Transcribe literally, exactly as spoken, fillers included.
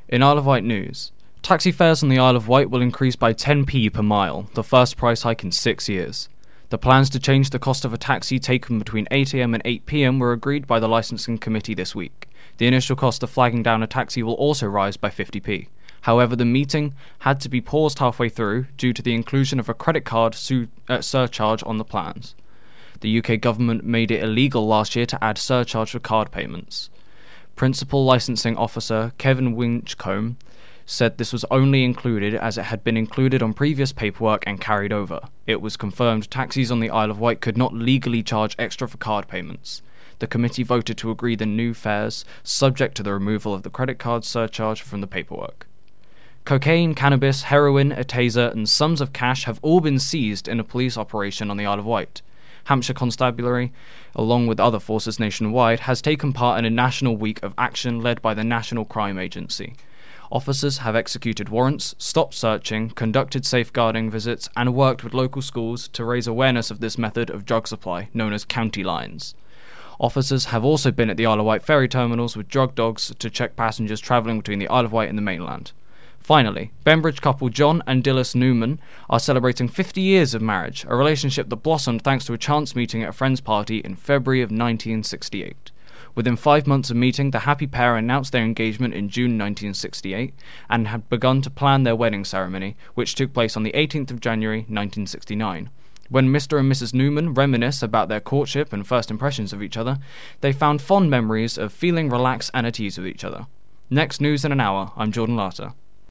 In Isle of Wight news, taxi fares on the Isle of Wight will increase by ten p per mile, the first price hike in six years. The plans to change the cost of a taxi taken between eight a m and eight p m were agreed by the licensing committee this week. The initial cost of flagging down a taxi will also rise by fifty p. However, the meeting had to be paused halfway through due to the inclusion of a credit card su- uh, surcharge on the plans. The U K government made it illegal last year to add surcharge for card payments. Principal Licensing Officer Kevin Winchcombe said this was only included as it had been included on previous paperwork and carried over. It was confirmed taxis on the Isle of Wight could not legally charge extra for card payments. The committee voted to agree the new fares, subject to the removal of the credit card surcharge from the paperwork. Cocaine, cannabis, heroin, a taser, and sums of cash have all been seized in a police operation on the Isle of Wight. Hampshire Constabulary, along with other forces nationwide, has taken part in a national week of action led by the National Crime Agency. Officers have executed warrants, stopped searching, conducted safeguarding visits, and worked with local schools to raise awareness of this method of drug supply, known as county lines. Officers have also been at the Isle of Wight ferry terminals with drug dogs to check passengers travelling between the Isle of Wight and the mainland. Finally, Bembridge couple John and Dilys Newman are celebrating fifty years of marriage, a relationship that blossomed thanks to a chance meeting at a friend's party in February of nineteen sixty-eight. Within five months of meeting, the happy pair announced their engagement in June nineteen sixty-eight and had begun to plan their wedding ceremony, which took place on the eighteenth of January nineteen sixty-nine. When Mister and Missus Newman reminisce about their courtship and first impressions of each other, they found fond memories of feeling relaxed and at ease with each other. Next news in an hour, I'm Jordan Larter.